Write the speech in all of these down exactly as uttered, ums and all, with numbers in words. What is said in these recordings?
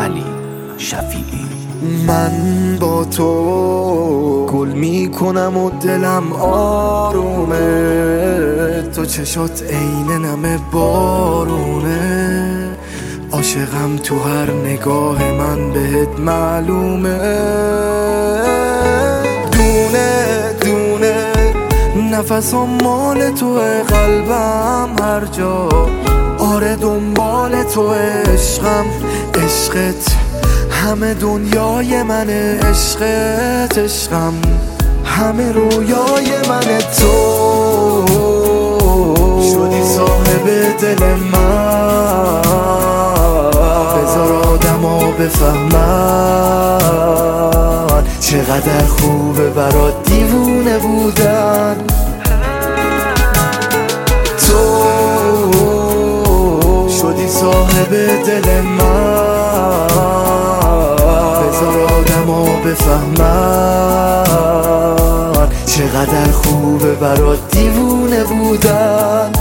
علی شفیعی. من با تو گل میکنم و دلم آرومه، تو چشات عین نم بارونه، عاشقم تو هر نگاه من بهت معلومه. دونه دونه نفسم مال توه، قلبم هر جا آره دنبال تو، عشقم عشقت همه دنیای منه، عشقت عشقم همه رویای منه. تو شدی صاحب دل من، بذار آدما بفهمن چقدر خوبه برات دیوونه بودن. تو شدی صاحب دل من، بذار آدما بفهمن چقدر خوبه برات دیوونه بودن.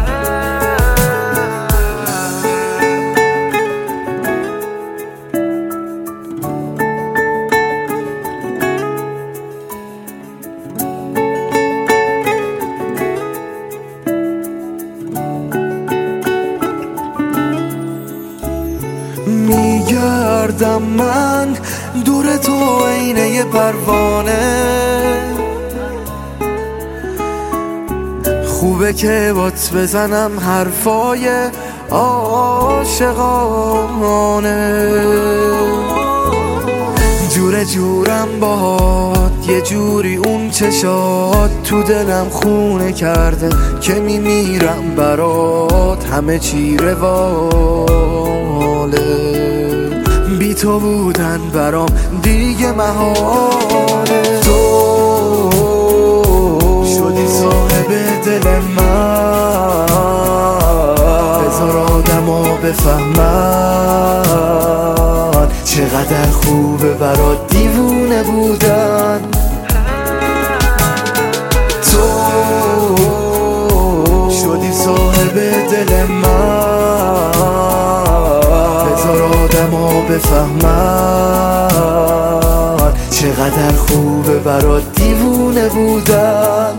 میگردم من دور تو عینه یه پروانه، خوبه که بات بزنم حرفای عاشقانه، جور جورم باهات یه جوری اون چشات تو دلم خونه کرده که میمیرم برات، همه چی رواله، بی تو بودن برام دیگه محاله. تو شدی صاحب دل من، بذار آدما بفهمن چقدر خوبه برات دیوونه بودن. تو شدی صاحب دل من، بذار آدما بفهمن چقدر خوبه برات دیوونه بودن.